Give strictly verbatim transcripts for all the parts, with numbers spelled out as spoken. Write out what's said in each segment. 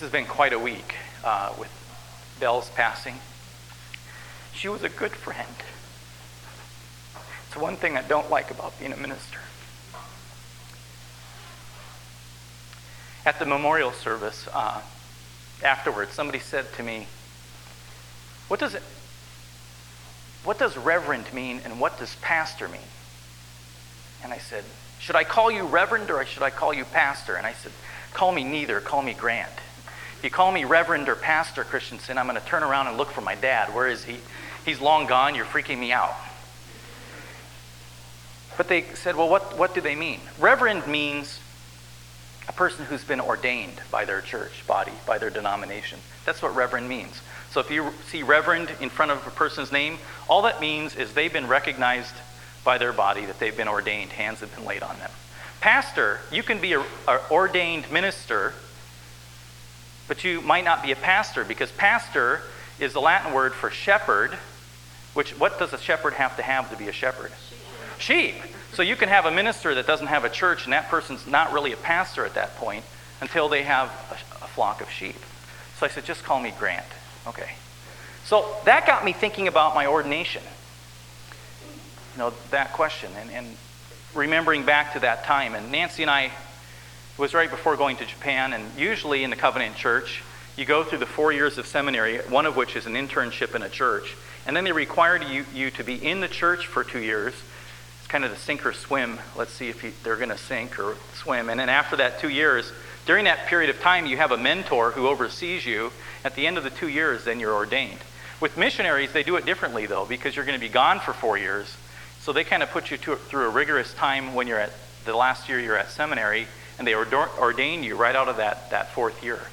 has been quite a week uh, with Belle's passing. She was a good friend. It's one thing I don't like about being a minister. At the memorial service, uh, afterwards, somebody said to me, what does it, what does reverend mean and what does pastor mean? And I said, should I call you reverend or should I call you pastor? And I said, call me neither, call me Grant. If you call me reverend or pastor Christensen, I'm going to turn around and look for my dad. Where is he? He's long gone, you're freaking me out. But they said, well, what, what do they mean? Reverend means a person who's been ordained by their church body, by their denomination. That's what reverend means. So if you see reverend in front of a person's name, all that means is they've been recognized by their body, that they've been ordained, hands have been laid on them. Pastor, you can be an ordained minister, but you might not be a pastor, because pastor is the Latin word for shepherd, which, what does a shepherd have to have to be a shepherd? Sheep. So you can have a minister that doesn't have a church, and that person's not really a pastor at that point until they have a, a flock of sheep. So I said, just call me Grant. Okay. So that got me thinking about my ordination. You know, that question, and, and remembering back to that time. And Nancy and I, it was right before going to Japan, and usually in the Covenant Church, you go through the four years of seminary, one of which is an internship in a church, and then they require you, you to be in the church for two years. It's kind of the sink or swim. Let's see if you, they're going to sink or swim. And then after that two years, during that period of time, you have a mentor who oversees you. At the end of the two years, then you're ordained. With missionaries, they do it differently, though, because you're going to be gone for four years. So they kind of put you to, through a rigorous time when you're at the last year you're at seminary, and they ordain you right out of that, that fourth year.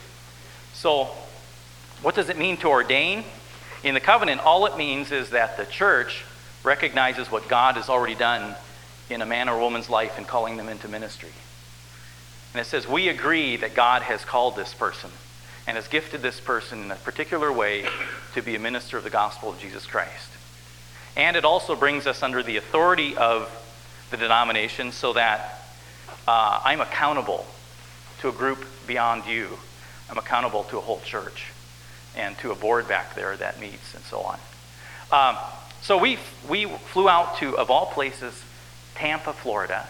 So what does it mean to ordain? In the covenant, all it means is that the church recognizes what God has already done in a man or woman's life and calling them into ministry. And it says, we agree that God has called this person and has gifted this person in a particular way to be a minister of the gospel of Jesus Christ. And it also brings us under the authority of the denomination so that uh, I'm accountable to a group beyond you. I'm accountable to a whole church and to a board back there that meets and so on. Um, so we we flew out to, of all places, Tampa, Florida,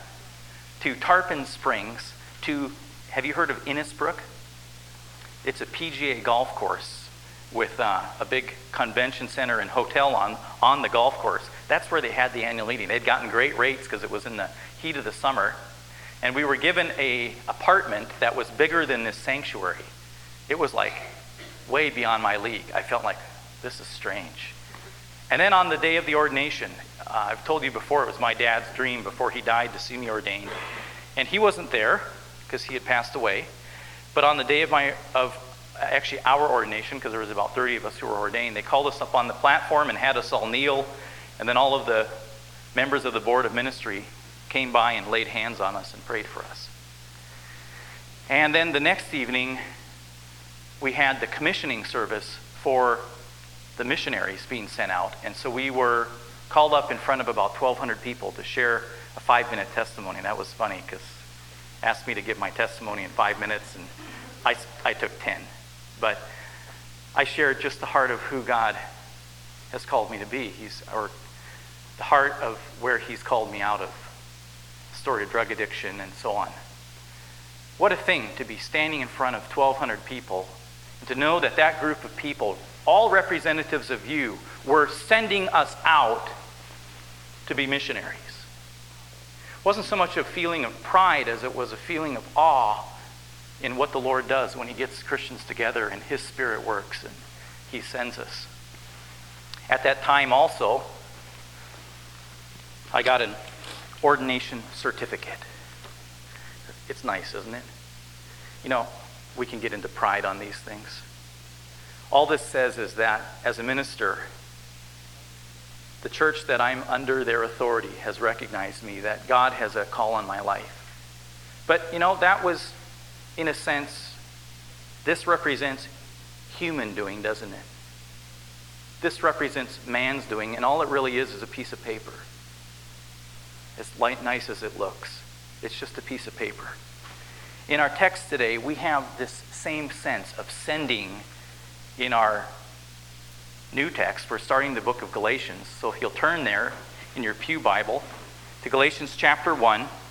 to Tarpon Springs, to, have you heard of Innisbrook? It's a P G A golf course with uh, a big convention center and hotel on, on the golf course. That's where they had the annual meeting. They'd gotten great rates because it was in the heat of the summer. And we were given a apartment that was bigger than this sanctuary. It was like way beyond my league. I felt like, this is strange. And then on the day of the ordination, uh, I've told you before, it was my dad's dream before he died to see me ordained. And he wasn't there because he had passed away. But on the day of my, of actually our ordination, because there was about thirty of us who were ordained, they called us up on the platform and had us all kneel. And then all of the members of the board of ministry came by and laid hands on us and prayed for us. And then the next evening, we had the commissioning service for the missionaries being sent out. And so we were called up in front of about twelve hundred people to share a five-minute testimony. That was funny because asked me to give my testimony in five minutes, and I, I took ten. But I shared just the heart of who God has called me to be. He's, or the heart of where he's called me out of. Story of drug addiction and so on. What a thing to be standing in front of twelve hundred people and to know that that group of people, all representatives of you, were sending us out to be missionaries. It wasn't so much a feeling of pride as it was a feeling of awe in what the Lord does when he gets Christians together and his Spirit works and he sends us. At that time also, I got an ordination certificate. It's nice, isn't it? You know, we can get into pride on these things. All this says is that as a minister, the church that I'm under their authority has recognized me, that God has a call on my life. But, you know, that was, in a sense, this represents human doing, doesn't it? This represents man's doing, and all it really is is a piece of paper. As light, nice as it looks, it's just a piece of paper. In our text today, we have this same sense of sending in our new text. We're starting the book of Galatians. So if you'll turn there in your pew Bible to Galatians chapter one. And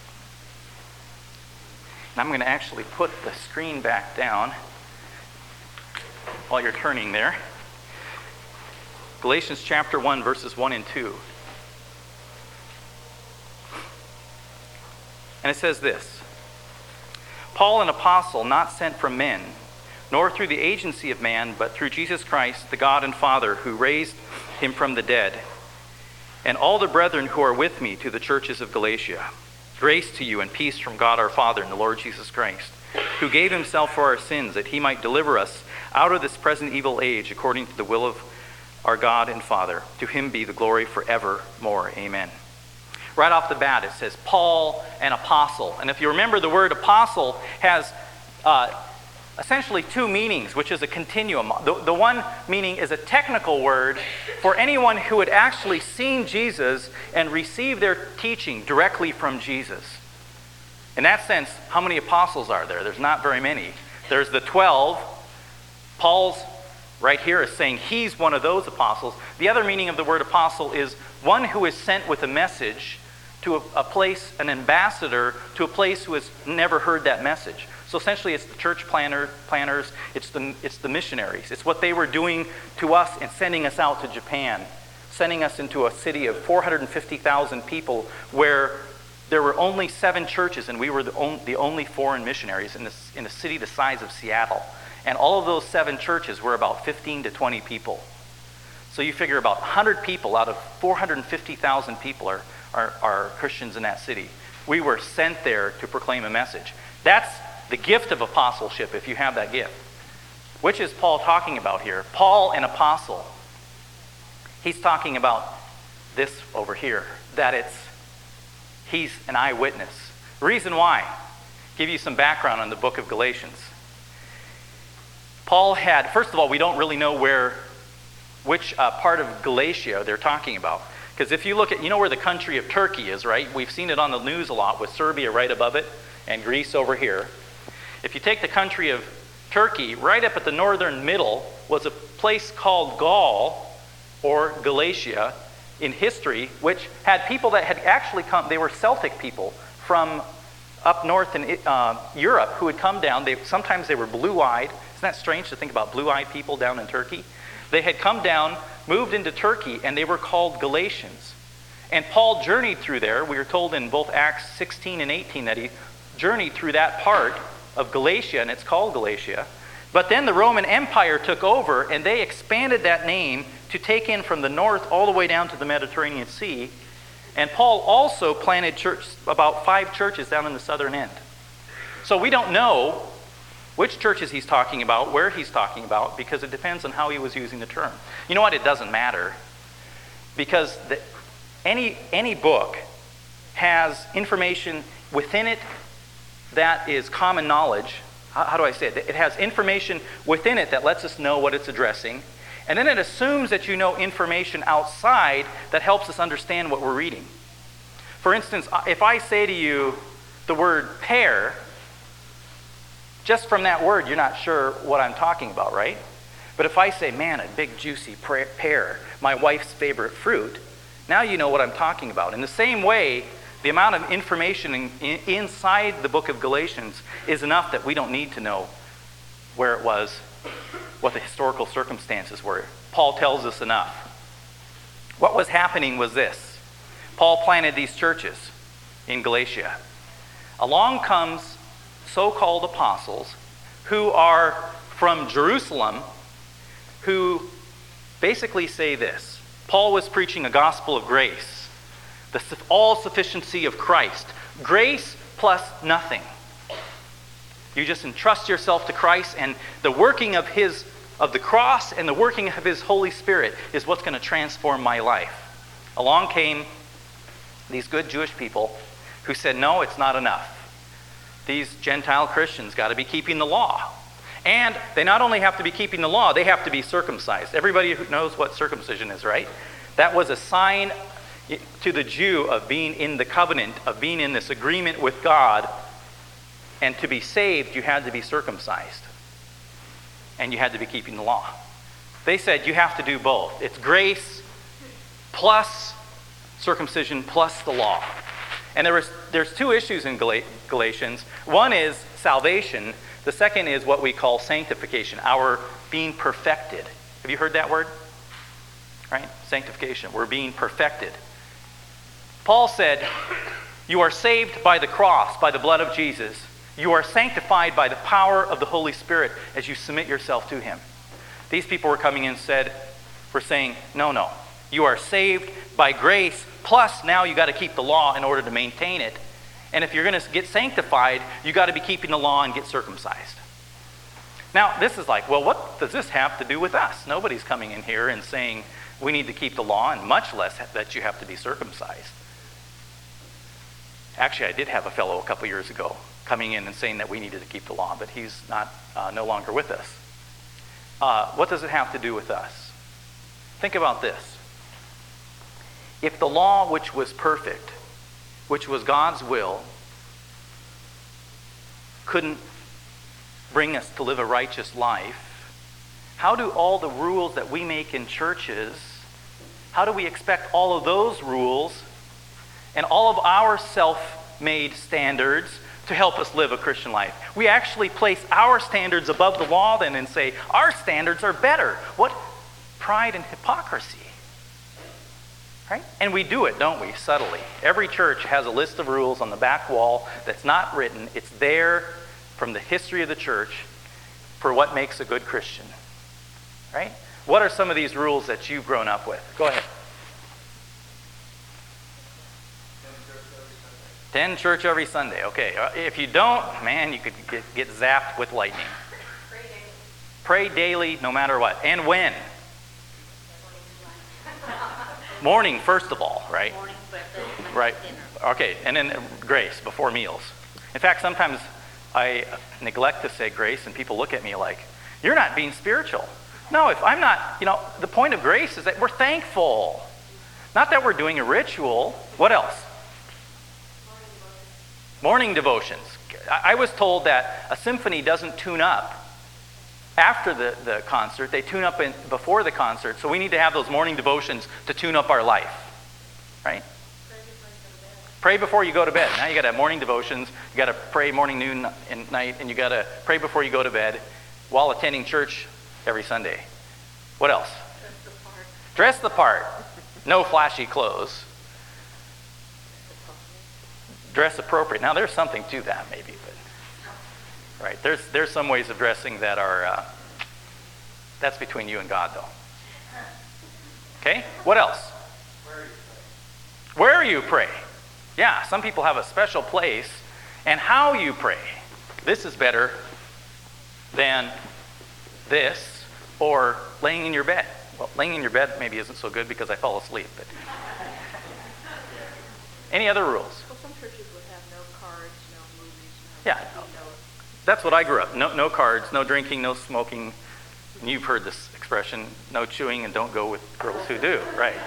I'm going to actually put the screen back down while you're turning there. Galatians chapter one, verses one and two. And it says this: Paul, an apostle, not sent from men, nor through the agency of man, but through Jesus Christ, the God and Father, who raised him from the dead, and all the brethren who are with me, to the churches of Galatia. Grace to you and peace from God our Father and the Lord Jesus Christ, who gave himself for our sins, that he might deliver us out of this present evil age, according to the will of our God and Father. To him be the glory forevermore. Amen. Right off the bat, it says, Paul, an apostle. And if you remember, the word apostle has uh, essentially two meanings, which is a continuum. The, the one meaning is a technical word for anyone who had actually seen Jesus and received their teaching directly from Jesus. In that sense, how many apostles are there? There's not very many. There's the twelve. Paul's right here is saying he's one of those apostles. The other meaning of the word apostle is one who is sent with a message to a, a place, an ambassador to a place who has never heard that message. So essentially it's the church planner, planners, it's the, it's the missionaries. It's what they were doing to us and sending us out to Japan, sending us into a city of four hundred fifty thousand people where there were only seven churches, and we were the, on, the only foreign missionaries in, this, in a city the size of Seattle. And all of those seven churches were about fifteen to twenty people. So you figure about one hundred people out of four hundred fifty thousand people are, are, are Christians in that city. We were sent there to proclaim a message. That's the gift of apostleship, if you have that gift. Which is Paul talking about here? Paul, an apostle. He's talking about this over here, that it's, he's an eyewitness. Reason why? Give you some background on the book of Galatians. Paul had, first of all, we don't really know where, which uh, part of Galatia they're talking about. Because if you look at, you know where the country of Turkey is, right? We've seen it on the news a lot with Serbia right above it and Greece over here. If you take the country of Turkey, right up at the northern middle was a place called Gaul, or Galatia, in history, which had people that had actually come, they were Celtic people from up north in uh, Europe who had come down. They, sometimes they were blue-eyed. Isn't that strange to think about blue-eyed people down in Turkey? They had come down, moved into Turkey, and they were called Galatians. And Paul journeyed through there. We are told in both Acts sixteen and eighteen that he journeyed through that part of Galatia, and it's called Galatia. But then the Roman Empire took over, and they expanded that name to take in from the north all the way down to the Mediterranean Sea. And Paul also planted church, about five churches down in the southern end. So we don't know which churches he's talking about, where he's talking about, because it depends on how he was using the term. You know what? It doesn't matter. Because the, any, any book has information within it that is common knowledge. How, how do I say it? It has information within it that lets us know what it's addressing. And then it assumes that you know information outside that helps us understand what we're reading. For instance, if I say to you the word pear, just from that word, you're not sure what I'm talking about, right? But if I say, man, a big juicy pear, my wife's favorite fruit, now you know what I'm talking about. In the same way, the amount of information in, in, inside the book of Galatians is enough that we don't need to know where it was, what the historical circumstances were. Paul tells us enough. What was happening was this. Paul planted these churches in Galatia. Along comes so-called apostles who are from Jerusalem, who basically say this. Paul was preaching a gospel of grace, the all-sufficiency of Christ. Grace plus nothing. You just entrust yourself to Christ, and the working of his of the cross and the working of his Holy Spirit is what's going to transform my life. Along came these good Jewish people who said, no, it's not enough. These Gentile Christians got to be keeping the law. And they not only have to be keeping the law, they have to be circumcised. Everybody who knows what circumcision is, right? That was a sign to the Jew of being in the covenant, of being in this agreement with God. And to be saved, you had to be circumcised. And you had to be keeping the law. They said you have to do both. It's grace plus circumcision plus the law. And there was, there's two issues in Gal- Galatians. One is salvation. The second is what we call sanctification, our being perfected. Have you heard that word? Right? Sanctification. We're being perfected. Paul said, you are saved by the cross, by the blood of Jesus. You are sanctified by the power of the Holy Spirit as you submit yourself to Him. These people were coming in and said, were saying, no, no. You are saved by grace, plus now you got to keep the law in order to maintain it. And if you're going to get sanctified, you got to be keeping the law and get circumcised. Now, this is like, well, what does this have to do with us? Nobody's coming in here and saying we need to keep the law, and much less that you have to be circumcised. Actually, I did have a fellow a couple years ago coming in and saying that we needed to keep the law, but he's not uh, no longer with us. Uh, what does it have to do with us? Think about this. If the law, which was perfect, which was God's will, couldn't bring us to live a righteous life, how do all the rules that we make in churches, how do we expect all of those rules and all of our self-made standards to help us live a Christian life? We actually place our standards above the law then and say, our standards are better. What pride and hypocrisy. Right? And we do it, don't we, subtly. Every church has a list of rules on the back wall that's not written. It's there from the history of the church for what makes a good Christian. Right? What are some of these rules that you've grown up with? Go ahead. Attend church every Sunday. Okay. If you don't, man, you could get, get zapped with lightning. Pray daily. Pray daily, no matter what. And when? Morning, first of all, right? Morning, breakfast, Right. dinner. Okay, and then grace before meals. In fact, sometimes I neglect to say grace, and people look at me like, you're not being spiritual. No, if I'm not, you know, the point of grace is that we're thankful. Not that we're doing a ritual. What else? Morning devotions. I was told that a symphony doesn't tune up after the, the concert. They tune up in, before the concert. So we need to have those morning devotions to tune up our life. Right? Pray before you go to bed. Now you got to have morning devotions. You got to pray morning, noon, and night. And you got to pray before you go to bed while attending church every Sunday. What else? Dress the part. Dress the part. No flashy clothes. Dress appropriate. Now there's something to that maybe, but right. There's there's some ways of dressing that are uh, that's between you and God though. Okay? What else? Where you pray. Where you pray. Yeah, some people have a special place, and how you pray. This is better than this, or laying in your bed. Well, laying in your bed maybe isn't so good because I fall asleep. But any other rules? Well, some churches would have no cards, no movies, no Yeah. no. That's what I grew up. No, no cards, no drinking, no smoking. And you've heard this expression, no chewing and don't go with girls who do, right?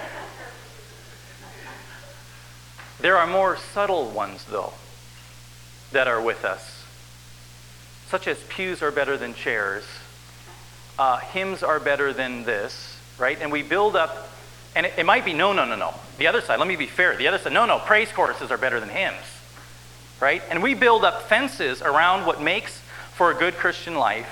There are more subtle ones, though, that are with us, such as pews are better than chairs, uh, hymns are better than this, right? And we build up, and it, it might be no, no, no, no. The other side, let me be fair. The other side, no, no, praise choruses are better than hymns. Right? And we build up fences around what makes for a good Christian life.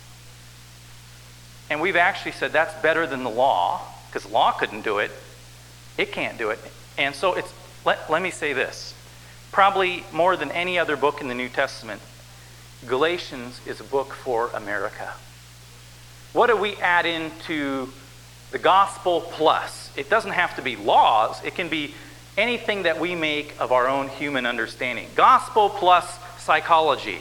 And we've actually said that's better than the law, because the law couldn't do it. It can't do it. And so it's, let, let me say this. Probably more than any other book in the New Testament, Galatians is a book for America. What do we add into the gospel plus? It doesn't have to be laws. It can be anything that we make of our own human understanding. Gospel plus psychology.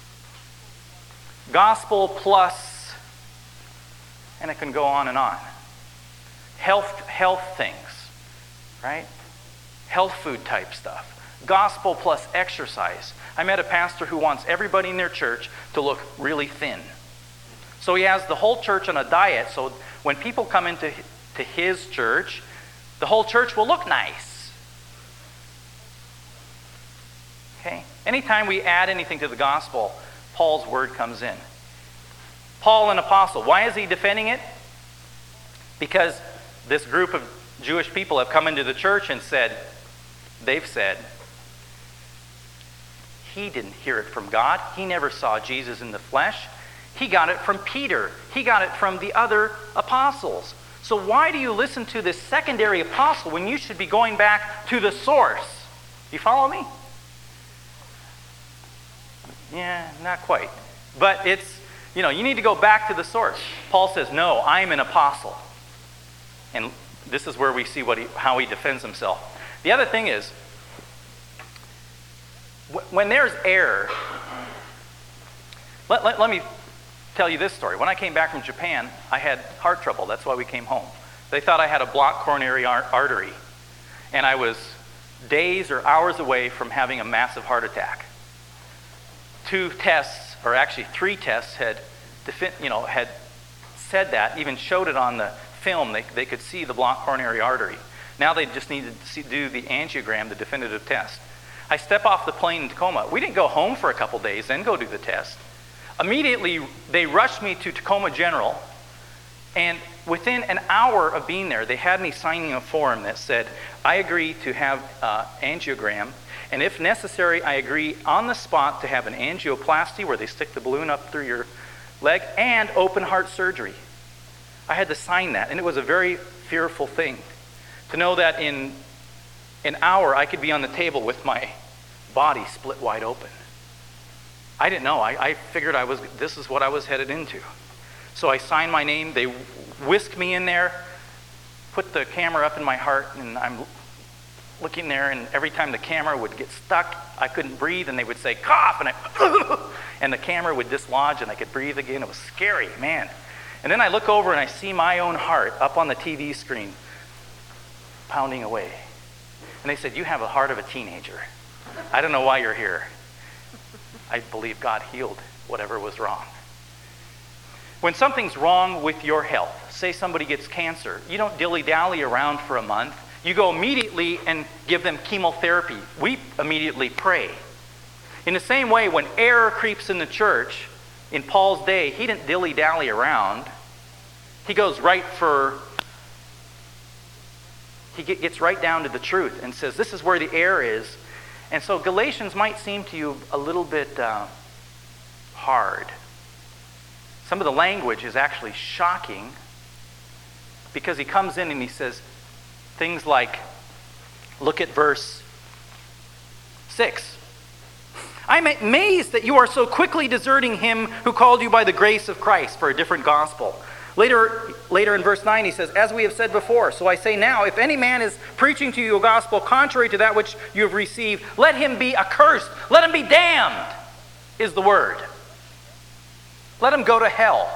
Gospel plus, and it can go on and on. Health, health things, right? Health food type stuff. Gospel plus exercise. I met a pastor who wants everybody in their church to look really thin. So he has the whole church on a diet, so when people come into to his church, the whole church will look nice. Okay? Anytime we add anything to the gospel, Paul's word comes in. Paul, an apostle. Why is he defending it? Because this group of Jewish people have come into the church and said, they've said, he didn't hear it from God. He never saw Jesus in the flesh. He got it from Peter. He got it from the other apostles. So why do you listen to this secondary apostle when you should be going back to the source? You follow me? Yeah, not quite. But it's, you know, you need to go back to the source. Paul says, no, I'm an apostle. And this is where we see what he, how he defends himself. The other thing is, when there's error, let, let, let me tell you this story. When I came back from Japan, I had heart trouble. That's why we came home. They thought I had a blocked coronary artery, and I was days or hours away from having a massive heart attack. Two tests, or actually three tests, had, you know, had said that, even showed it on the film. They, they could see the blocked coronary artery. Now they just needed to see, do the angiogram, the definitive test. I step off the plane in Tacoma. We didn't go home for a couple days, then go do the test. Immediately, they rushed me to Tacoma General, and within an hour of being there, they had me signing a form that said, I agree to have uh, angiogram, and if necessary, I agree on the spot to have an angioplasty where they stick the balloon up through your leg, and open heart surgery. I had to sign that, and it was a very fearful thing to know that in an hour I could be on the table with my body split wide open. I didn't know. I, I figured I was. This is what I was headed into. So I signed my name. They whisked me in there, put the camera up in my heart, and I'm looking there, and every time the camera would get stuck, I couldn't breathe, and they would say, cough, and I, and the camera would dislodge, and I could breathe again. It was scary, man. And then I look over, and I see my own heart up on the T V screen, pounding away. And they said, you have a heart of a teenager. I don't know why you're here. I believe God healed whatever was wrong. When something's wrong with your health, say somebody gets cancer, you don't dilly-dally around for a month. You go immediately and give them chemotherapy. We immediately pray. In the same way, when error creeps in the church, in Paul's day, he didn't dilly-dally around. He goes right for, he gets right down to the truth and says, this is where the error is. And so Galatians might seem to you a little bit uh, hard. Some of the language is actually shocking because he comes in and he says things like, look at verse six. I'm amazed that you are so quickly deserting him who called you by the grace of Christ for a different gospel. Later, later in verse nine, he says, as we have said before, so I say now, if any man is preaching to you a gospel contrary to that which you have received, let him be accursed. Let him be damned, is the word. Let him go to hell.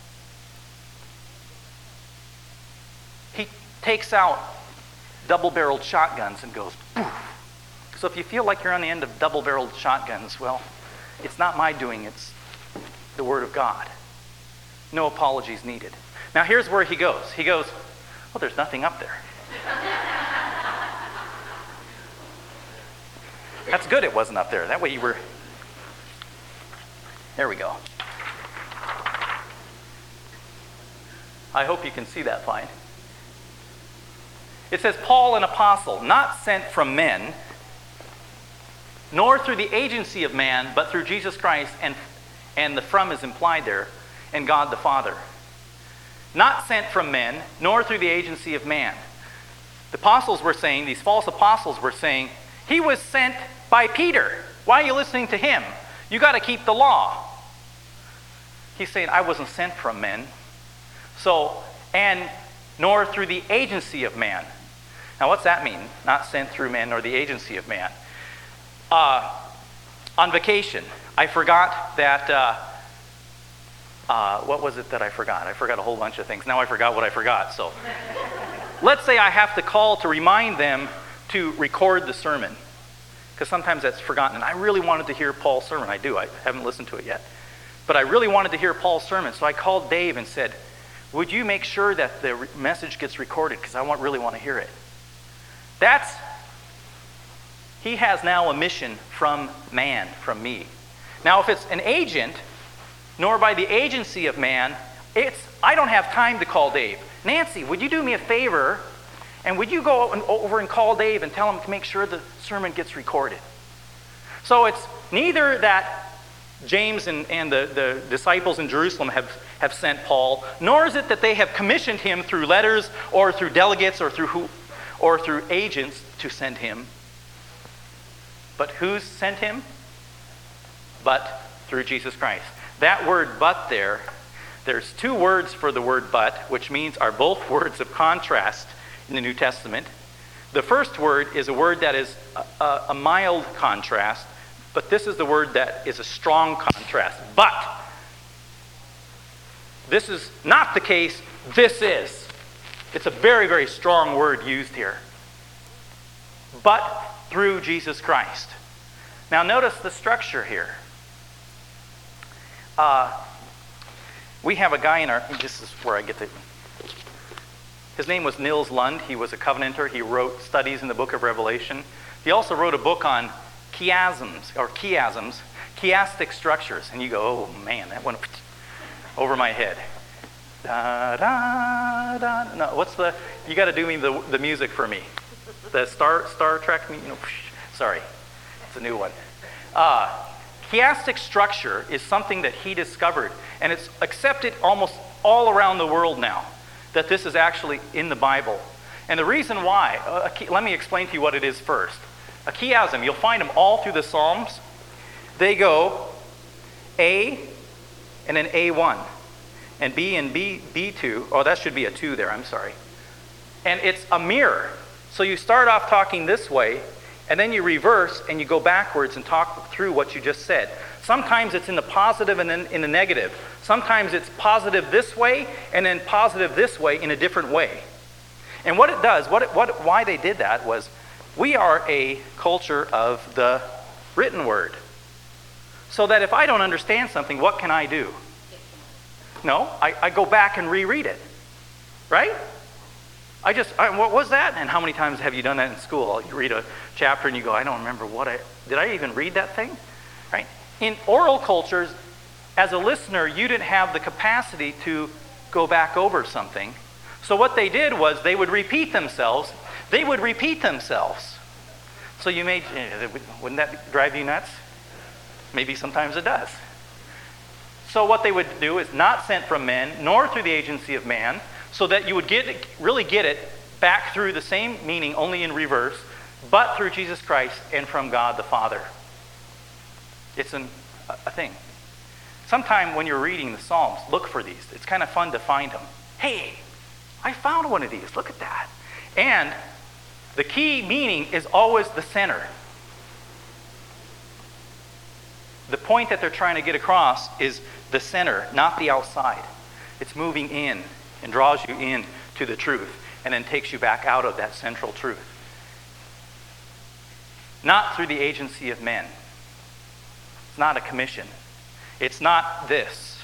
He takes out double-barreled shotguns and goes, poof. So if you feel like you're on the end of double-barreled shotguns, well, it's not my doing, it's the word of God. No apologies needed. Now here's where he goes. He goes, well, there's nothing up there. That's good it wasn't up there. That way you were... There we go. I hope you can see that fine. It says, Paul, an apostle, not sent from men, nor through the agency of man, but through Jesus Christ, and, and the from is implied there, and God the Father. Not sent from men, nor through the agency of man. The apostles were saying, these false apostles were saying, he was sent by Peter. Why are you listening to him? You got to keep the law. He's saying, I wasn't sent from men. So, and nor through the agency of man. Now what's that mean? Not sent through man, nor the agency of man. Uh, on vacation, I forgot that... Uh, Uh, what was it that I forgot? I forgot a whole bunch of things. Now I forgot what I forgot. So let's say I have to call to remind them to record the sermon, because sometimes that's forgotten. And I really wanted to hear Paul's sermon. I do. I haven't listened to it yet. But I really wanted to hear Paul's sermon. So I called Dave and said, would you make sure that the re- message gets recorded, because I want, really want to hear it. That's, He has now a mission from man, from me. Now, if it's an agent, nor by the agency of man, it's, I don't have time to call Dave. Nancy, would you do me a favor, and would you go over and call Dave and tell him to make sure the sermon gets recorded? So it's neither that James and, and the, the disciples in Jerusalem have, have sent Paul, nor is it that they have commissioned him through letters or through delegates or through who, or through agents to send him. But who's sent him? But through Jesus Christ. That word "but" there, there's two words for the word "but," which means are both words of contrast in the New Testament. The first word is a word that is a, a, a mild contrast, but this is the word that is a strong contrast. But this is not the case, this is. It's a very, very strong word used here. But through Jesus Christ. Now notice the structure here. Uh, we have a guy in our, this is where I get the, his name was Nils Lund. He was a Covenanter. He wrote studies in the book of Revelation. He also wrote a book on chiasms, or chiasms, chiastic structures. And you go, oh man, that went over my head. Da, da, da. No, what's the, you got to do me the, the music for me. The Star, Star Trek, you know, sorry, it's a new one. Uh, chiastic structure is something that he discovered, and it's accepted almost all around the world now, that this is actually in the Bible. And the reason why, uh, let me explain to you what it is first. A chiasm, you'll find them all through the Psalms. They go A and then A one, and B and B, B2. Oh, that should be a two there, I'm sorry. And it's a mirror. So you start off talking this way, and then you reverse and you go backwards and talk through what you just said. Sometimes it's in the positive and then in the negative. Sometimes it's positive this way and then positive this way in a different way. And what it does, what, it, what why they did that was, we are a culture of the written word. So that if I don't understand something, what can I do? No, I, I go back and reread it. Right? I just, I, what was that? And how many times have you done that in school? You read a chapter and you go, I don't remember what I, did I even read that thing? Right? In oral cultures, as a listener, you didn't have the capacity to go back over something. So what they did was they would repeat themselves. They would repeat themselves. So you may, wouldn't that drive you nuts? Maybe sometimes it does. So what they would do is not sent from men, nor through the agency of man, so that you would get really get it back through the same meaning, only in reverse, but through Jesus Christ and from God the Father. It's an, a thing. Sometime when you're reading the Psalms, look for these. It's kind of fun to find them. Hey, I found one of these. Look at that. And the key meaning is always the center. The point that they're trying to get across is the center, not the outside. It's moving in and draws you in to the truth and then takes you back out of that central truth. Not through the agency of men. It's not a commission. It's not this,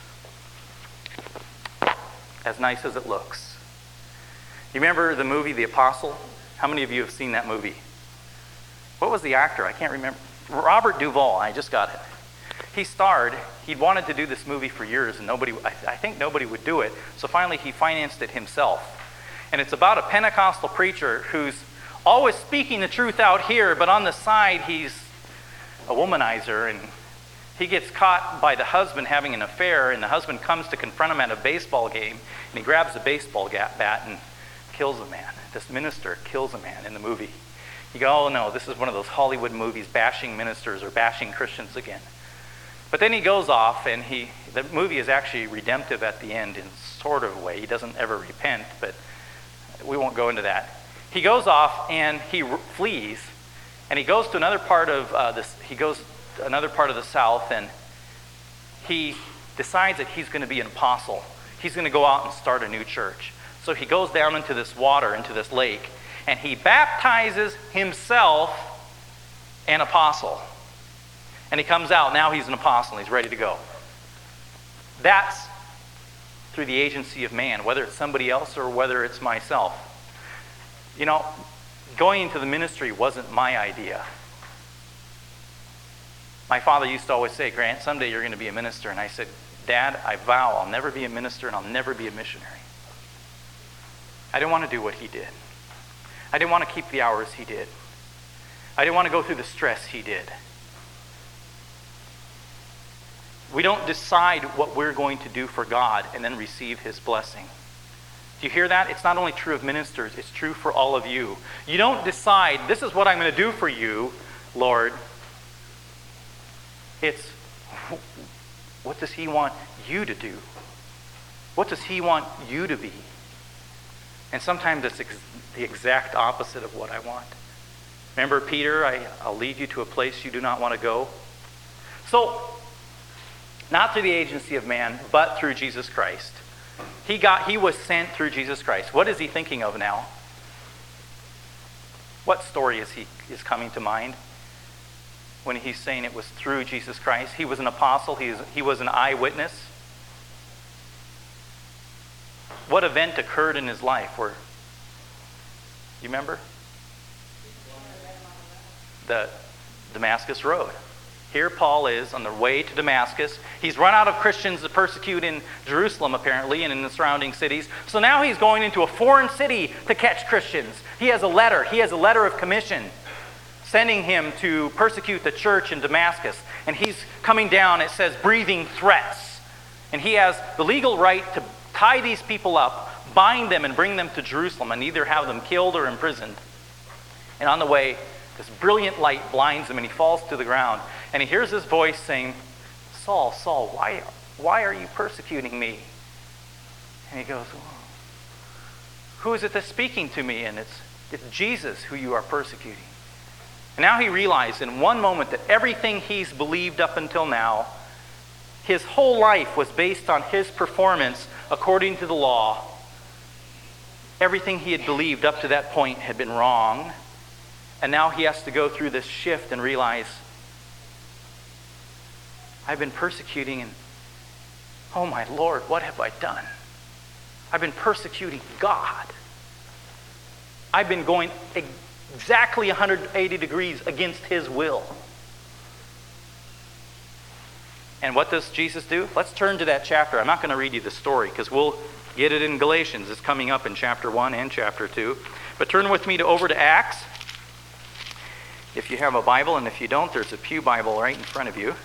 as nice as it looks. You remember the movie The Apostle? How many of you have seen that movie? What was the actor? I can't remember. Robert Duvall. I just got it. He starred, he'd wanted to do this movie for years, and nobody, I, I think nobody would do it, so finally he financed it himself. And it's about a Pentecostal preacher who's always speaking the truth out here, but on the side he's a womanizer, and he gets caught by the husband having an affair, and the husband comes to confront him at a baseball game, and he grabs a baseball bat and kills a man. This minister kills a man in the movie. You go, oh no, this is one of those Hollywood movies bashing ministers or bashing Christians again. But then he goes off, and he the movie is actually redemptive at the end in sort of a way. He doesn't ever repent, but we won't go into that. He goes off and he r- flees, and he goes to another part of uh, this. He goes to another part of the South, and he decides that he's going to be an apostle. He's going to go out and start a new church. So he goes down into this water, into this lake, and he baptizes himself an apostle. And he comes out, now he's an apostle, and he's ready to go. That's through the agency of man, whether it's somebody else or whether it's myself. You know, going into the ministry wasn't my idea. My father used to always say, Grant, someday you're going to be a minister. And I said, Dad, I vow I'll never be a minister and I'll never be a missionary. I didn't want to do what he did. I didn't want to keep the hours he did. I didn't want to go through the stress he did. We don't decide what we're going to do for God and then receive his blessing. Do you hear that? It's not only true of ministers, it's true for all of you. You don't decide, this is what I'm going to do for you, Lord. It's, what does he want you to do? What does he want you to be? And sometimes it's ex- the exact opposite of what I want. Remember Peter, I, I'll lead you to a place you do not want to go. So, not through the agency of man, but through Jesus Christ. He got he was sent through Jesus Christ. What is he thinking of now? What story is he is coming to mind when he's saying it was through Jesus Christ? He was an apostle, he was, he was an eyewitness. What event occurred in his life where you remember? The Damascus Road. Here Paul is on the way to Damascus. He's run out of Christians to persecute in Jerusalem, apparently, and in the surrounding cities. So now he's going into a foreign city to catch Christians. He has a letter. He has a letter of commission sending him to persecute the church in Damascus. And he's coming down, it says, breathing threats. And he has the legal right to tie these people up, bind them, and bring them to Jerusalem, and either have them killed or imprisoned. And on the way, this brilliant light blinds him, and he falls to the ground. And he hears this voice saying, Saul, Saul, why, why are you persecuting me? And he goes, who is it that's speaking to me? And it's, it's Jesus who you are persecuting. And now he realized in one moment that everything he's believed up until now, his whole life was based on his performance according to the law. Everything he had believed up to that point had been wrong. And now he has to go through this shift and realize, I've been persecuting and, oh my Lord, what have I done? I've been persecuting God. I've been going exactly one hundred eighty degrees against his will. And what does Jesus do? Let's turn to that chapter. I'm not going to read you the story because we'll get it in Galatians. It's coming up in chapter one and chapter two. But turn with me to over to Acts. If you have a Bible, and if you don't, there's a pew Bible right in front of you.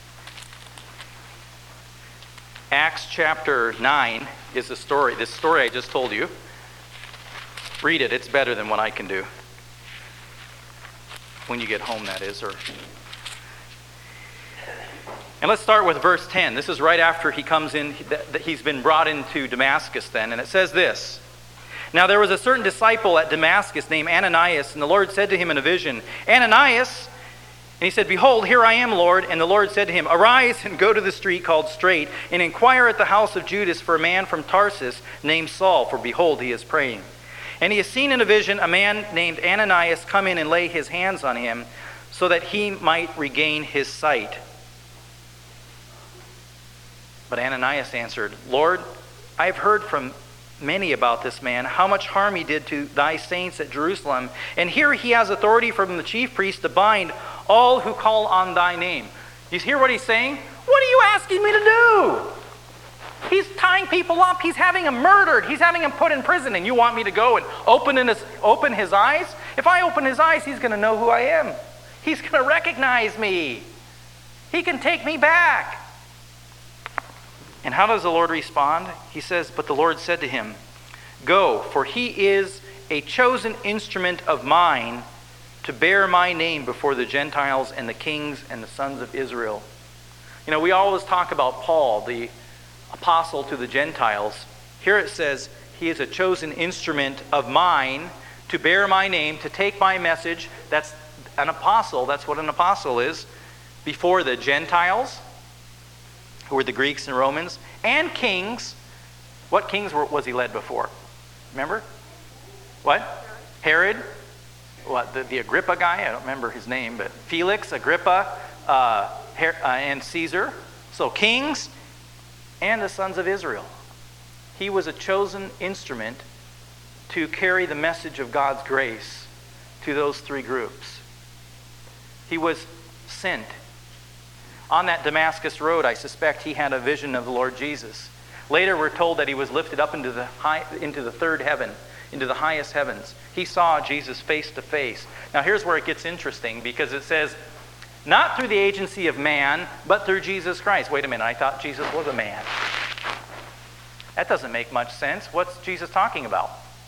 Acts chapter nine is the story, this story I just told you. Read it, it's better than what I can do. When you get home, that is. Or... And let's start with verse ten. This is right after he comes in, that he's been brought into Damascus then. And it says this. Now there was a certain disciple at Damascus named Ananias, and the Lord said to him in a vision, Ananias, and he said, Behold, here I am, Lord. And the Lord said to him, Arise and go to the street called Straight, and inquire at the house of Judas for a man from Tarsus named Saul, for behold, he is praying. And he has seen in a vision a man named Ananias come in and lay his hands on him, so that he might regain his sight. But Ananias answered, Lord, I have heard from many about this man, how much harm he did to thy saints at Jerusalem. And here he has authority from the chief priest to bind all who call on thy name. You hear what he's saying? What are you asking me to do? He's tying people up. He's having them murdered. He's having them put in prison. And you want me to go and open, in his, open his eyes? If I open his eyes, he's going to know who I am. He's going to recognize me. He can take me back. And how does the Lord respond? He says, But the Lord said to him, Go, for he is a chosen instrument of mine to bear my name before the Gentiles and the kings and the sons of Israel. You know, we always talk about Paul, the apostle to the Gentiles. Here it says, he is a chosen instrument of mine to bear my name, to take my message. That's an apostle. That's what an apostle is. Before the Gentiles, who were the Greeks and Romans, and kings. What kings were, was he led before? Remember? What? Herod. What? The, the Agrippa guy? I don't remember his name, but Felix, Agrippa, uh, Her, uh, and Caesar. So kings and the sons of Israel. He was a chosen instrument to carry the message of God's grace to those three groups. He was sent On that Damascus road, I suspect he had a vision of the Lord Jesus. Later, we're told that he was lifted up into the high, into the third heaven, into the highest heavens. He saw Jesus face to face. Now, here's where it gets interesting, because it says, not through the agency of man, but through Jesus Christ. Wait a minute, I thought Jesus was a man. That doesn't make much sense. What's Jesus talking about?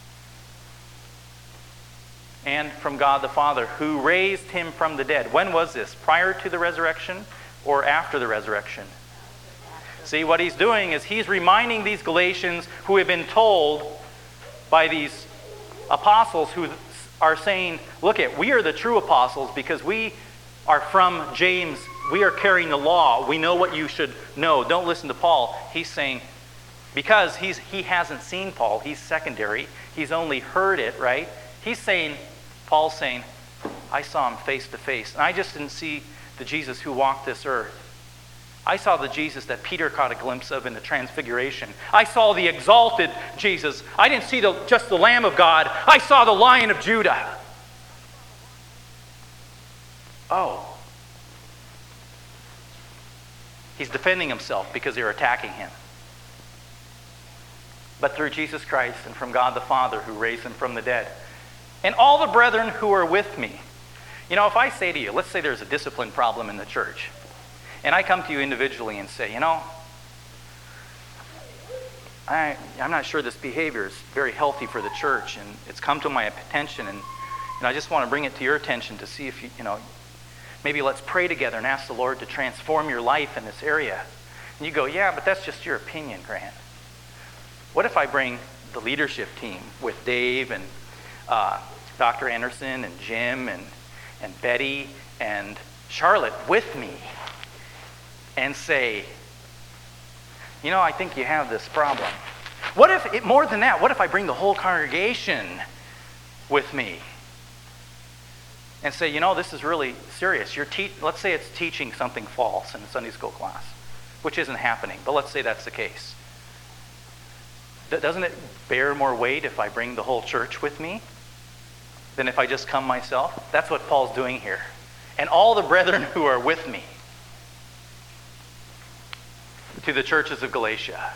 And from God the Father, who raised him from the dead. When was this? Prior to the resurrection or after the resurrection? See, what he's doing is he's reminding these Galatians who have been told by these apostles who are saying, look it, we are the true apostles because we are from James. We are carrying the law. We know what you should know. Don't listen to Paul. He's saying, because he's, he hasn't seen Paul, he's secondary. He's only heard it, right? He's saying, Paul's saying, I saw him face to face. And I just didn't see the Jesus who walked this earth. I saw the Jesus that Peter caught a glimpse of in the Transfiguration. I saw the exalted Jesus. I didn't see the, just the Lamb of God. I saw the Lion of Judah. Oh. He's defending himself because they're attacking him. But through Jesus Christ and from God the Father who raised him from the dead. And all the brethren who are with me. You know, if I say to you, let's say there's a discipline problem in the church. And I come to you individually and say, you know, I, I'm not sure this behavior is very healthy for the church, and it's come to my attention, and, and I just want to bring it to your attention to see if, you, you know, maybe let's pray together and ask the Lord to transform your life in this area. And you go, yeah, but that's just your opinion, Grant. What if I bring the leadership team with Dave and uh, Doctor Anderson and Jim and, and Betty and Charlotte with me? And say, you know, I think you have this problem. What if, it, more than that, what if I bring the whole congregation with me? And say, you know, this is really serious. You're te- let's say it's teaching something false in the Sunday school class, which isn't happening, but let's say that's the case. D- doesn't it bear more weight if I bring the whole church with me than if I just come myself? That's what Paul's doing here. And all the brethren who are with me, to the churches of Galatia.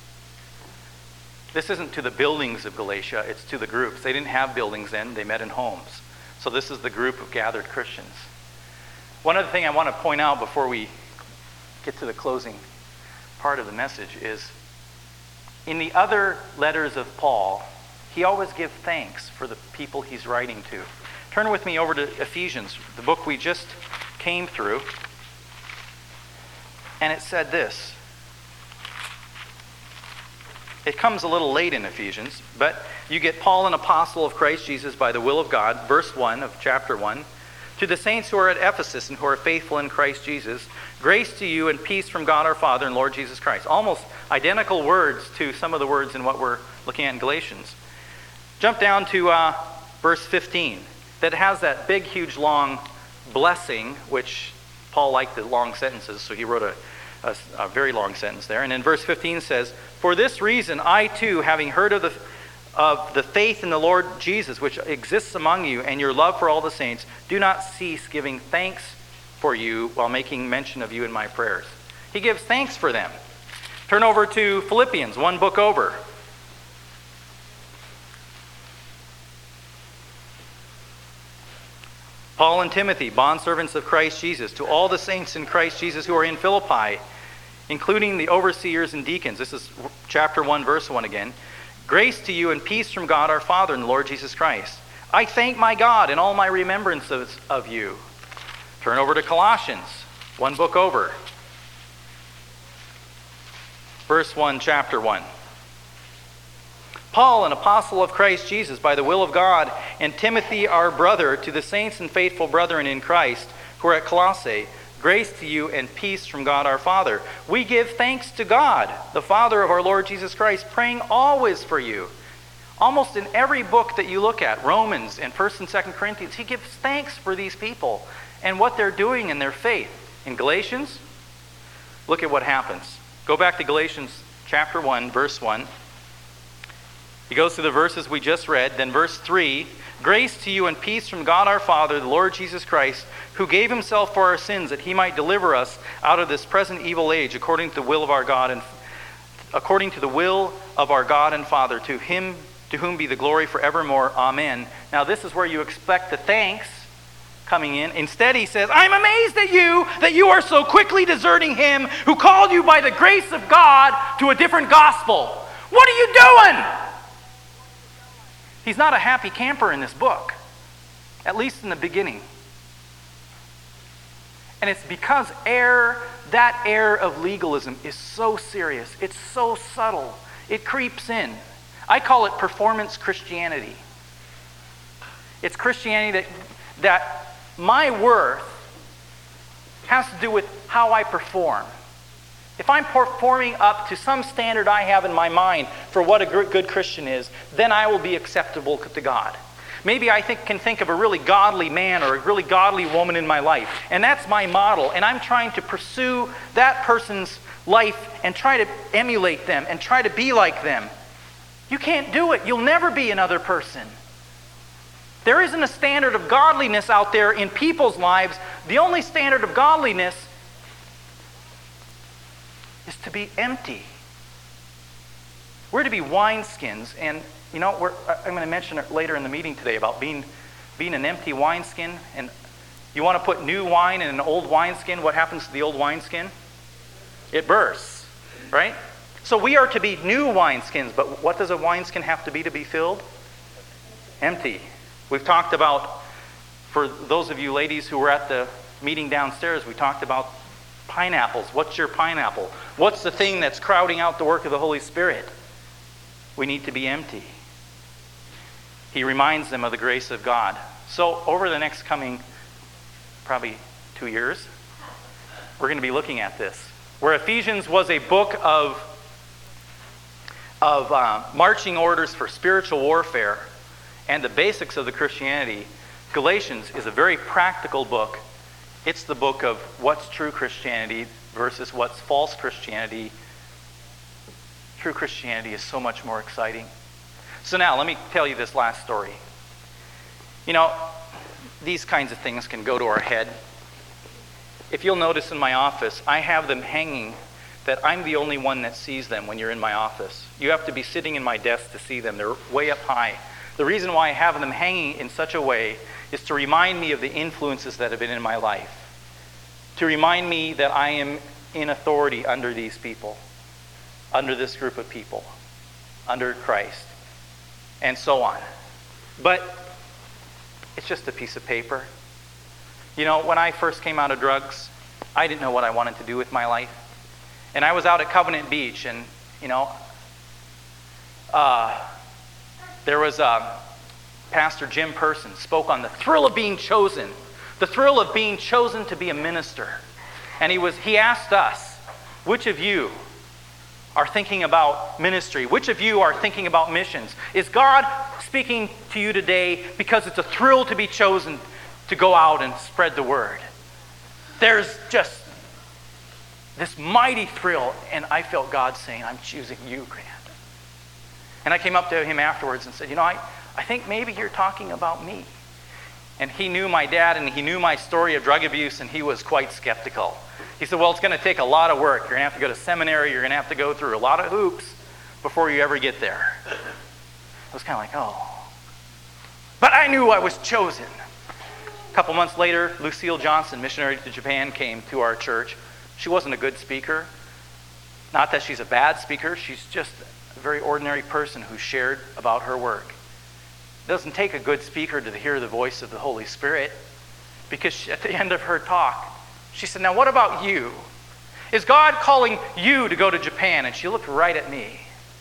This isn't to the buildings of Galatia, it's to the groups. They didn't have buildings then, they met in homes. So this is the group of gathered Christians. One other thing I want to point out before we get to the closing part of the message is, in the other letters of Paul, he always gives thanks for the people he's writing to. Turn with me over to Ephesians, the book we just came through. And it said this. It comes a little late in Ephesians, but you get Paul, an apostle of Christ Jesus by the will of God, verse one of chapter one. To the saints who are at Ephesus and who are faithful in Christ Jesus, grace to you and peace from God our Father and Lord Jesus Christ. Almost identical words to some of the words in what we're looking at in Galatians. Jump down to uh, verse fifteen. That has that big, huge, long blessing, which Paul liked the long sentences, so he wrote a A, a very long sentence there. And in verse fifteen says, for this reason I too, having heard of the of the faith in the Lord Jesus, which exists among you, and your love for all the saints, do not cease giving thanks for you while making mention of you in my prayers. He gives thanks for them. Turn over to Philippians, one book over. Paul and Timothy, bondservants of Christ Jesus, to all the saints in Christ Jesus who are in Philippi, including the overseers and deacons. This is chapter one, verse one again. Grace to you and peace from God our Father and the Lord Jesus Christ. I thank my God in all my remembrance of, of you. Turn over to Colossians, one book over. Verse one, chapter one. Paul, an apostle of Christ Jesus, by the will of God, and Timothy, our brother, to the saints and faithful brethren in Christ, who are at Colossae, grace to you and peace from God our Father. We give thanks to God, the Father of our Lord Jesus Christ, praying always for you. Almost in every book that you look at, Romans and First and Second Corinthians, he gives thanks for these people and what they're doing in their faith. In Galatians, look at what happens. Go back to Galatians chapter one, verse one. He goes through the verses we just read. Then verse three, Grace to you and peace from God our Father, the Lord Jesus Christ, who gave himself for our sins that he might deliver us out of this present evil age, according to the will of our God and according to the will of our God and Father. To him, to whom be the glory forevermore. Amen. Now this is where you expect the thanks coming in. Instead he says, I'm amazed at you that you are so quickly deserting him who called you by the grace of God to a different gospel. What are you doing? He's not a happy camper in this book, at least in the beginning. And it's because air, that air of legalism is so serious. It's so subtle. It creeps in. I call it performance Christianity. It's Christianity that, that my worth has to do with how I perform. If I'm performing up to some standard I have in my mind for what a good Christian is, then I will be acceptable to God. Maybe I think, can think of a really godly man or a really godly woman in my life, and that's my model, and I'm trying to pursue that person's life and try to emulate them and try to be like them. You can't do it. You'll never be another person. There isn't a standard of godliness out there in people's lives. The only standard of godliness is to be empty. We're to be wineskins, and you know, we're, I'm going to mention it later in the meeting today about being, being an empty wineskin. And you want to put new wine in an old wineskin. What happens to the old wineskin? It bursts, right? So we are to be new wineskins, but what does a wineskin have to be to be filled? Empty. We've talked about, for those of you ladies who were at the meeting downstairs, we talked about pineapples. What's your pineapple? What's the thing that's crowding out the work of the Holy Spirit? We need to be empty. He reminds them of the grace of God. So over the next coming probably two years, we're going to be looking at this. Where Ephesians was a book of, of uh, marching orders for spiritual warfare and the basics of the Christianity, Galatians is a very practical book. It's the book of what's true Christianity versus what's false Christianity. True Christianity is so much more exciting. So now, let me tell you this last story. You know, these kinds of things can go to our head. If you'll notice in my office, I have them hanging that I'm the only one that sees them when you're in my office. You have to be sitting in my desk to see them. They're way up high. The reason why I have them hanging in such a way is to remind me of the influences that have been in my life. To remind me that I am in authority under these people, under this group of people, under Christ, and so on. But it's just a piece of paper. You know, when I first came out of drugs, I didn't know what I wanted to do with my life. And I was out at Covenant Beach, and, you know, uh, there was uh, Pastor Jim Person spoke on the thrill of being chosen, the thrill of being chosen to be a minister. And he was he asked us, which of you are thinking about ministry? Which of you are thinking about missions? Is God speaking to you today because it's a thrill to be chosen to go out and spread the word? There's just this mighty thrill, and I felt God saying, I'm choosing you, Grant. And I came up to him afterwards and said, you know, I, I think maybe you're talking about me. And he knew my dad, and he knew my story of drug abuse, and he was quite skeptical. He said, well, it's going to take a lot of work. You're going to have to go to seminary. You're going to have to go through a lot of hoops before you ever get there. I was kind of like, oh. But I knew I was chosen. A couple months later, Lucille Johnson, missionary to Japan, came to our church. She wasn't a good speaker. Not that she's a bad speaker. She's just a very ordinary person who shared about her work. It doesn't take a good speaker to hear the voice of the Holy Spirit, because she, at the end of her talk, she said, now what about you? Is God calling you to go to Japan? And she looked right at me.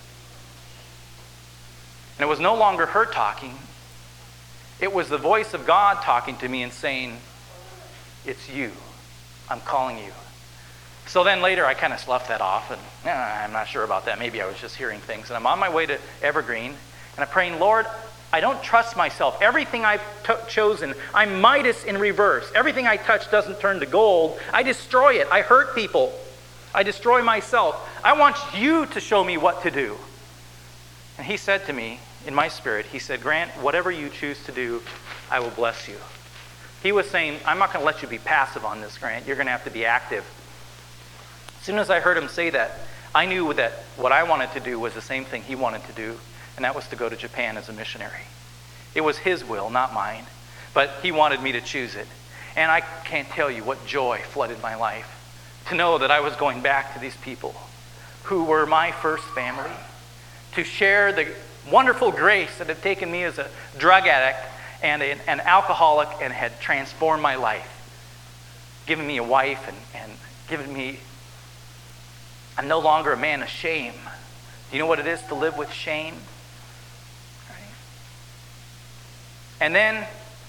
And it was no longer her talking. It was the voice of God talking to me and saying, it's you. I'm calling you. So then later I kind of sloughed that off, and eh, I'm not sure about that. Maybe I was just hearing things. And I'm on my way to Evergreen, and I'm praying, Lord, I don't trust myself. Everything I've t- chosen, I'm Midas in reverse. Everything I touch doesn't turn to gold. I destroy it. I hurt people. I destroy myself. I want you to show me what to do. And he said to me, in my spirit, he said, Grant, whatever you choose to do, I will bless you. He was saying, I'm not going to let you be passive on this, Grant. You're going to have to be active. As soon as I heard him say that, I knew that what I wanted to do was the same thing he wanted to do, and that was to go to Japan as a missionary. It was his will, not mine, but he wanted me to choose it. And I can't tell you what joy flooded my life to know that I was going back to these people who were my first family, to share the wonderful grace that had taken me as a drug addict and an, an alcoholic and had transformed my life, given me a wife and, and given me, I'm no longer a man of shame. Do you know what it is to live with shame? Right? And then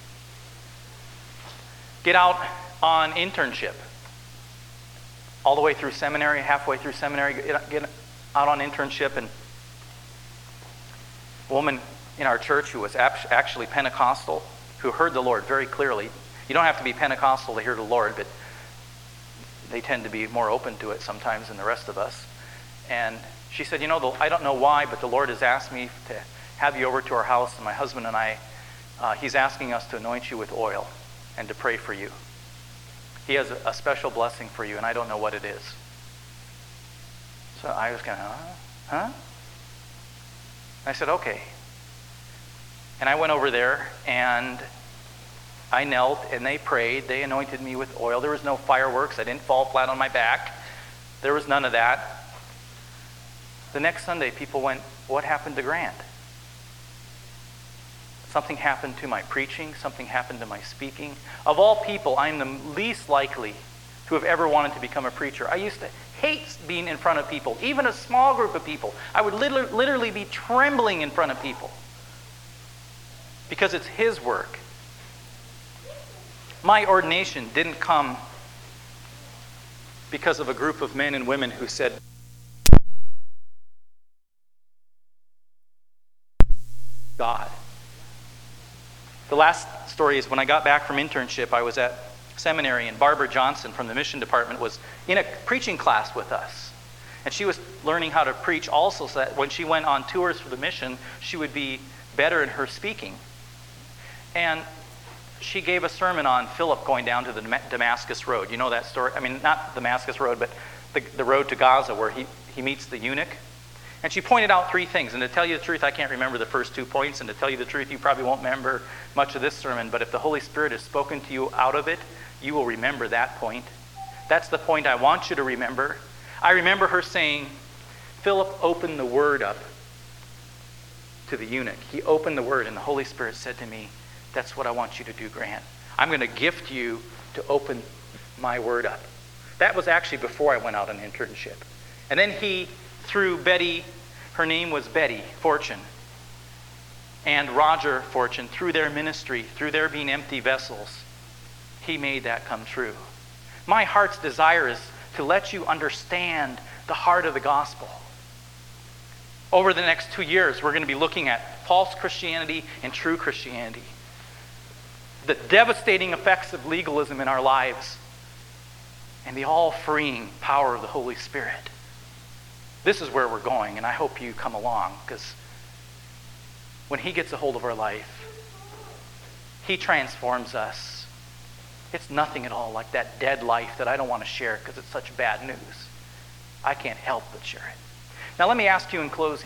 get out on internship. All the way through seminary, halfway through seminary, get, get out on internship, and a woman in our church who was actually Pentecostal, who heard the Lord very clearly. You don't have to be Pentecostal to hear the Lord, but they tend to be more open to it sometimes than the rest of us. And she said, you know, the, I don't know why, but the Lord has asked me to have you over to our house, and my husband and I, uh, he's asking us to anoint you with oil and to pray for you. He has a, a special blessing for you, and I don't know what it is. So I was kind of, huh? Huh? I said, okay. And I went over there, and I knelt, and they prayed. They anointed me with oil. There was no fireworks. I didn't fall flat on my back. There was none of that. The next Sunday, people went, what happened to Grant? Something happened to my preaching. Something happened to my speaking. Of all people, I'm the least likely to have ever wanted to become a preacher. I used to hate being in front of people, even a small group of people. I would literally, literally be trembling in front of people because it's his work. My ordination didn't come because of a group of men and women who said, God. The last story is when I got back from internship, I was at seminary, and Barbara Johnson from the mission department was in a preaching class with us. And she was learning how to preach also, so that when she went on tours for the mission, she would be better in her speaking. And she gave a sermon on Philip going down to the Damascus Road. You know that story? I mean, not Damascus Road, but the, the road to Gaza where he, he meets the eunuch. And she pointed out three things. And to tell you the truth, I can't remember the first two points. And to tell you the truth, you probably won't remember much of this sermon. But if the Holy Spirit has spoken to you out of it, you will remember that point. That's the point I want you to remember. I remember her saying, Philip opened the word up to the eunuch. He opened the word, and the Holy Spirit said to me, that's what I want you to do, Grant. I'm going to gift you to open my word up. That was actually before I went out on internship. And then he, through Betty, her name was Betty Fortune, and Roger Fortune, through their ministry, through their being empty vessels, he made that come true. My heart's desire is to let you understand the heart of the gospel. Over the next two years, we're going to be looking at false Christianity and true Christianity. The devastating effects of legalism in our lives and the all-freeing power of the Holy Spirit. This is where we're going, and I hope you come along, because when he gets a hold of our life, he transforms us. It's nothing at all like that dead life that I don't want to share because it's such bad news. I can't help but share it. Now let me ask you in closing.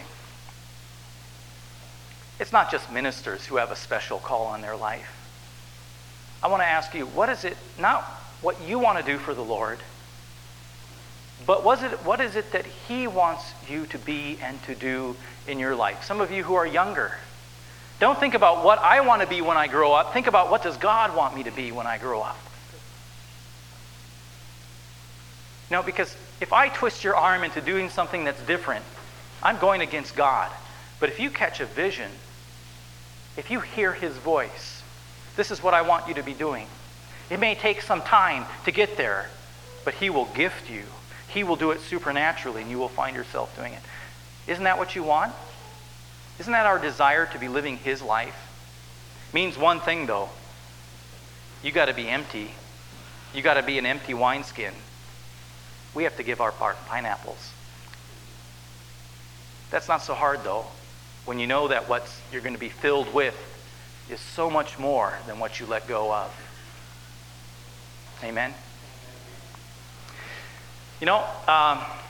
It's not just ministers who have a special call on their life. I want to ask you, what is it, not what you want to do for the Lord, but was it, what is it that he wants you to be and to do in your life? Some of you who are younger, don't think about what I want to be when I grow up. Think about what does God want me to be when I grow up. No, because if I twist your arm into doing something that's different, I'm going against God. But if you catch a vision, if you hear his voice, this is what I want you to be doing. It may take some time to get there, but he will gift you. He will do it supernaturally, and you will find yourself doing it. Isn't that what you want? Isn't that our desire, to be living his life? It means one thing, though. You got to be empty. You got to be an empty wineskin. We have to give our part pineapples. That's not so hard, though. when you know that what you're going to be filled with is so much more than what you let go of. Amen? You know, um,